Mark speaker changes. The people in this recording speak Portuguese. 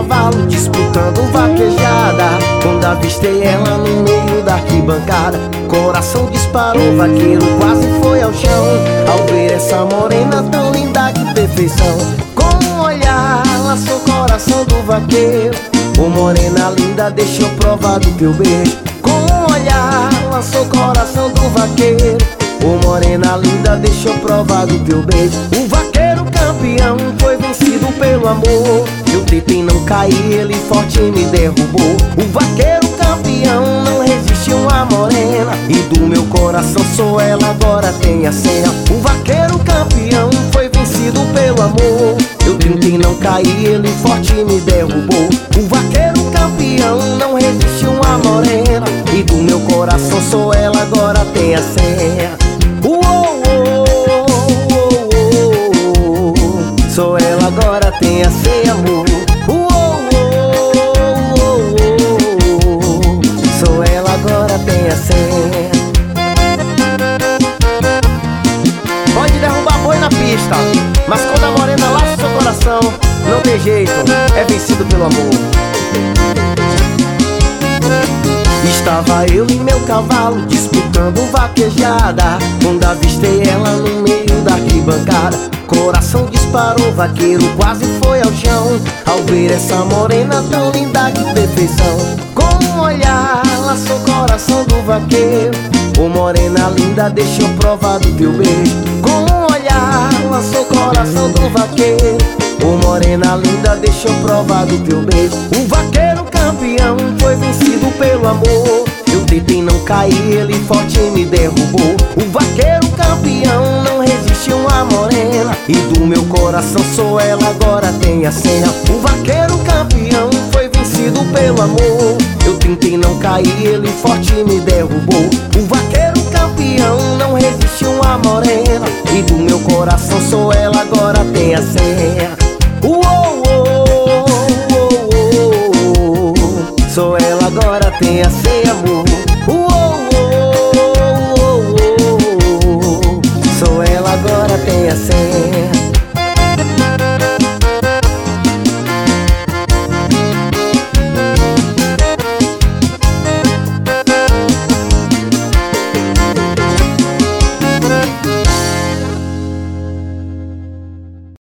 Speaker 1: cavalo disputando vaquejada. Quando avistei ela no meio da arquibancada, coração disparou, vaqueiro quase foi ao chão. Ao ver essa morena tão linda, que perfeição. Com um olhar laçou o coração do vaqueiro. Ô morena linda, deixa eu provar do teu beijo. Com um olhar laçou o coração do vaqueiro. Ô morena linda, deixa eu provar do teu beijo. O vaqueiro campeão foi vencido pelo amor. Eu tentei não cair, ele forte me derrubou. O vaqueiro campeão não resistiu a morena, e do meu coração sou ela, agora tem a senha. O vaqueiro campeão foi vencido pelo amor. Eu tentei não cair, ele forte me derrubou. O vaqueiro campeão não resistiu a morena, e do meu coração sou ela, agora tem a senha. Sou ela, agora tem a senha, amor. Sou ela, agora tem a senha. Pode derrubar boi na pista, mas quando a morena laça seu coração, não tem jeito, é vencido pelo amor. Estava eu e meu cavalo disputando vaquejada. Quando avistei ela no meio da arquibancada, coração disparou, vaqueiro quase foi ao chão. Ao ver essa morena tão linda, que perfeição. Com um olhar laçou o coração do vaqueiro. Ô morena linda, deixa eu provar do teu beijo. Com um olhar laçou o coração do vaqueiro. Ô morena linda, deixa eu provar do teu beijo. O vaqueiro campeão foi vencido pelo amor. Eu tentei não cair, ele forte me derrubou. O vaqueiro campeão não resistiu a morena, e do meu coração sou ela, agora tem a senha. O vaqueiro campeão foi vencido pelo amor. Eu tentei não cair, ele forte me derrubou. O vaqueiro campeão não resistiu a morena, e do meu coração sou ela, agora tem a senha.